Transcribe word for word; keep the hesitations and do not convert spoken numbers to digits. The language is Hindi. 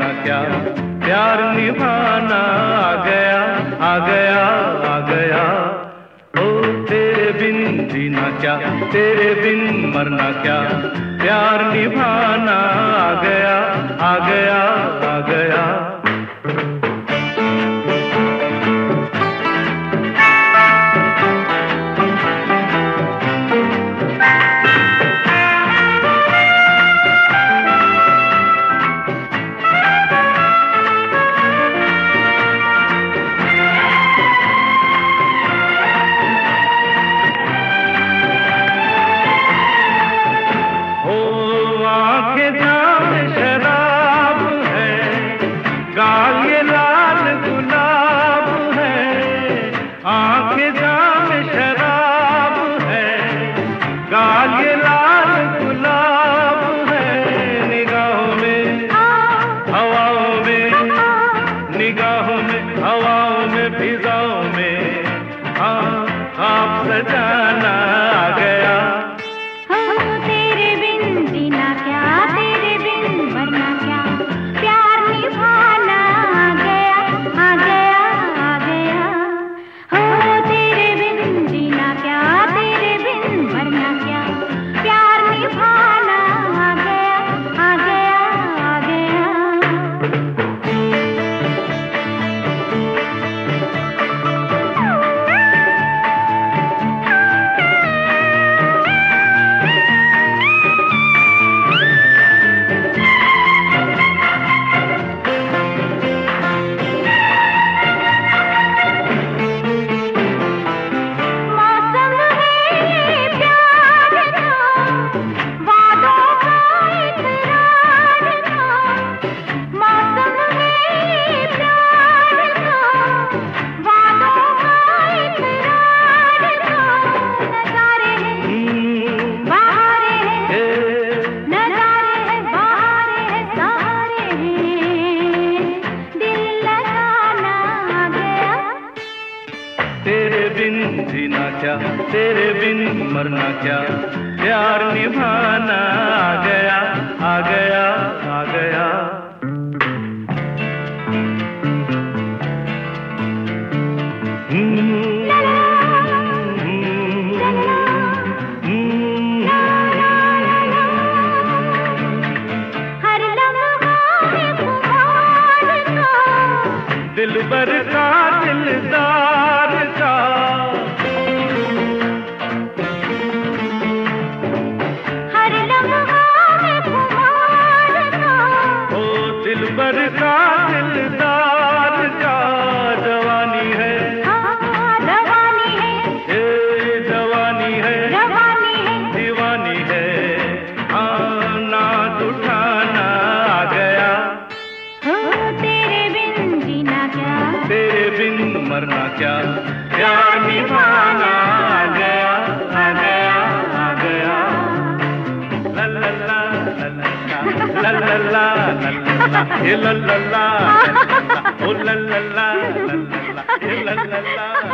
मरना क्या, प्यार निभाना आ गया आ गया आ गया। ओ तेरे बिन जीना क्या, तेरे बिन मरना क्या, प्यार निभाना आ गया आ गया आ गया। निगाहों में, हवाओं में, फिजाओं में, हाँ आप सजाना आ गया। हो तेरे बिन जीना क्या, तेरे बिन मरना क्या, प्यार निभाना आ गया आ गया आ गया। हो तेरे बिन जीना क्या, तेरे बिन मरना क्या, प्यार निभाना आ गया आ गया आ गया। तेरे बिन जीना क्या, तेरे बिन मरना क्या, प्यार निभाना आ गया आ गया आ गया। दिलबर का दिलदार का, हर लम्हा में खुमार का, ओ दिलबर का दिलदार का। जवानी है, हाँ जवानी है, ये जवानी है, जवानी है, दीवानी है, हाँ नाच उठाना आ गया। हो तेरे बिन जीना क्या, तेरे बिन मरना क्या, प्यार निभाना आ गया आ गया आ गया। ला ला ला ला ला ला ला ला ला ये ला ला ला, ओ ला ला ला ला ला ये ला ला ला।